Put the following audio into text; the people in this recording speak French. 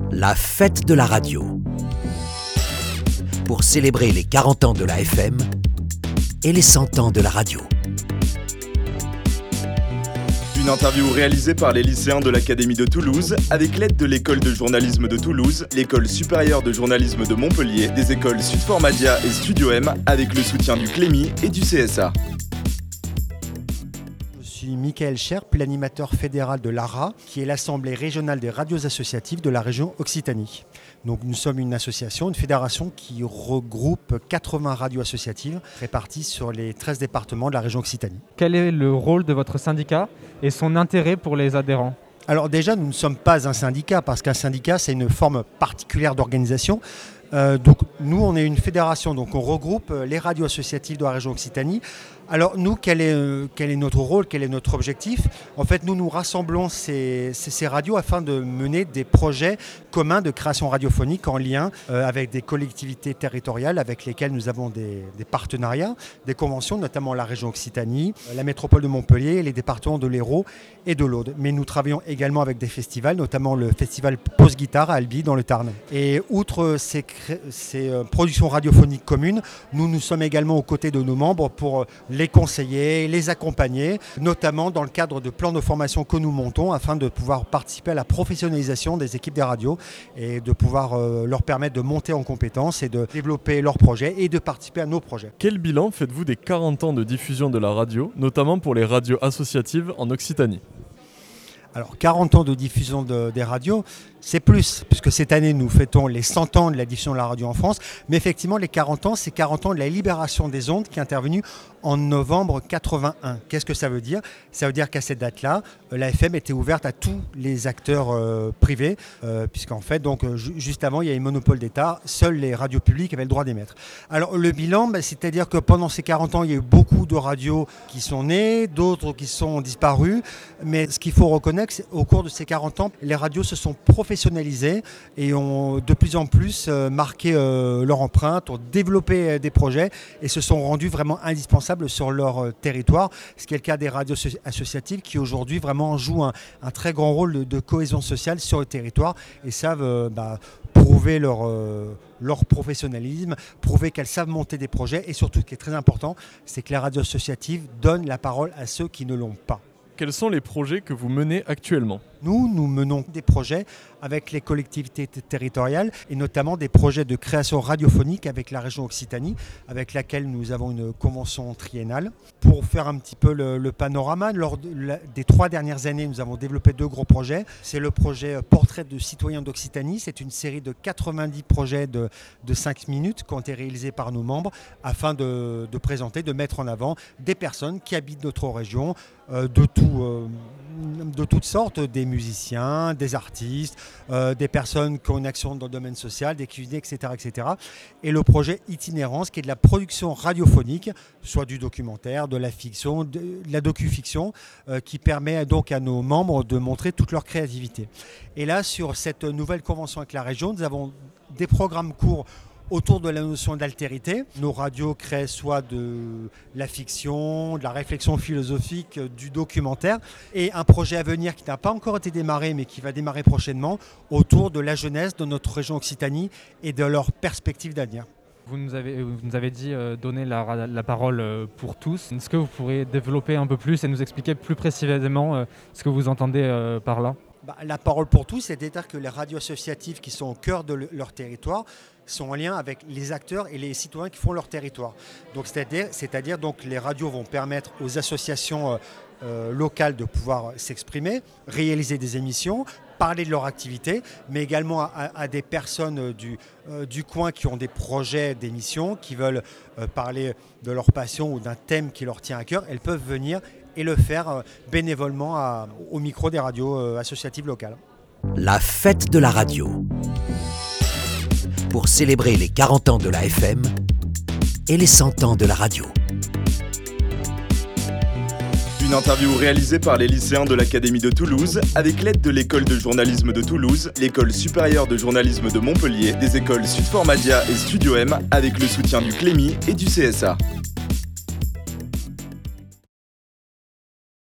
La fête de la radio. Pour célébrer les 40 ans de la FM et les 100 ans de la radio. Une interview réalisée par les lycéens de l'Académie de Toulouse avec l'aide de l'École de journalisme de Toulouse, l'École supérieure de journalisme de Montpellier, des écoles Sud4Madia et Studio M avec le soutien du Clémy et du CSA. Je suis Michael Scherp, l'animateur fédéral de l'ARA, qui est l'Assemblée régionale des radios associatives de la région Occitanie. Donc nous sommes une association, une fédération qui regroupe 80 radios associatives réparties sur les 13 départements de la région Occitanie. Quel est le rôle de votre syndicat et son intérêt pour les adhérents ? Alors déjà, nous ne sommes pas un syndicat, parce qu'un syndicat, c'est une forme particulière d'organisation. Donc nous, on est une fédération, donc on regroupe les radios associatives de la région Occitanie. Alors nous, quel est notre rôle, quel est notre objectif ? En fait, nous rassemblons ces radios afin de mener des projets communs de création radiophonique en lien avec des collectivités territoriales avec lesquelles nous avons des partenariats, des conventions, notamment la région Occitanie, la métropole de Montpellier, les départements de l'Hérault et de l'Aude. Mais nous travaillons également avec des festivals, notamment le festival Pause Guitare à Albi dans le Tarn. Et outre ces productions radiophoniques communes, nous sommes également aux côtés de nos membres pour les conseiller, les accompagner, notamment dans le cadre de plans de formation que nous montons afin de pouvoir participer à la professionnalisation des équipes des radios et de pouvoir leur permettre de monter en compétences et de développer leurs projets et de participer à nos projets. Quel bilan faites-vous des 40 ans de diffusion de la radio, notamment pour les radios associatives en Occitanie ? Alors 40 ans de diffusion des radios, c'est plus, puisque cette année nous fêtons les 100 ans de la diffusion de la radio en France, mais effectivement les 40 ans, c'est 40 ans de la libération des ondes qui est intervenue en novembre 81. Qu'est-ce que ça veut dire ? Ça veut dire qu'à cette date-là, la FM était ouverte à tous les acteurs privés, puisqu'en fait, donc, juste avant, il y a un monopole d'État, seules les radios publiques avaient le droit d'émettre. Alors le bilan, c'est-à-dire que pendant ces 40 ans, il y a eu beaucoup de radios qui sont nées, d'autres qui sont disparues, mais ce qu'il faut reconnaître, c'est qu'au cours de ces 40 ans, les radios se sont professionnalisées et ont de plus en plus marqué leur empreinte, ont développé des projets et se sont rendus vraiment indispensables sur leur territoire, ce qui est le cas des radios associatives qui aujourd'hui vraiment jouent un très grand rôle de cohésion sociale sur le territoire et savent prouver leur professionnalisme, prouver qu'elles savent monter des projets et surtout, ce qui est très important, c'est que les radios associatives donnent la parole à ceux qui ne l'ont pas. Quels sont les projets que vous menez actuellement ? Nous menons des projets avec les collectivités territoriales et notamment des projets de création radiophonique avec la région Occitanie, avec laquelle nous avons une convention triennale. Pour faire un petit peu le panorama, lors des 3 dernières années, nous avons développé 2 gros projets. C'est le projet Portrait de citoyens d'Occitanie. C'est une série de 90 projets de 5 minutes qui ont été réalisés par nos membres afin de présenter, de mettre en avant des personnes qui habitent notre région, de toutes sortes, des musiciens, des artistes, des personnes qui ont une action dans le domaine social, des cuisiniers, etc., etc. Et le projet Itinérance, qui est de la production radiophonique, soit du documentaire, de la fiction, de la docu-fiction, qui permet donc à nos membres de montrer toute leur créativité. Et là, sur cette nouvelle convention avec la région, nous avons des programmes courts autour de la notion d'altérité. Nos radios créent soit de la fiction, de la réflexion philosophique, du documentaire et un projet à venir qui n'a pas encore été démarré mais qui va démarrer prochainement autour de la jeunesse de notre région Occitanie et de leurs perspectives d'avenir. Vous nous avez dit donner la parole pour tous. Est-ce que vous pourriez développer un peu plus et nous expliquer plus précisément ce que vous entendez par là ? La parole pour tous, c'est-à-dire que les radios associatives qui sont au cœur de leur territoire sont en lien avec les acteurs et les citoyens qui font leur territoire. Donc, c'est-à-dire donc, les radios vont permettre aux associations locales de pouvoir s'exprimer, réaliser des émissions, parler de leur activité, mais également à des personnes du coin qui ont des projets d'émissions, qui veulent parler de leur passion ou d'un thème qui leur tient à cœur. Elles peuvent venir et le faire bénévolement au micro des radios associatives locales. La fête de la radio. Pour célébrer les 40 ans de la FM et les 100 ans de la radio. Une interview réalisée par les lycéens de l'Académie de Toulouse avec l'aide de l'École de journalisme de Toulouse, l'École supérieure de journalisme de Montpellier, des écoles Sud4Madia et Studio M avec le soutien du Clémy et du CSA.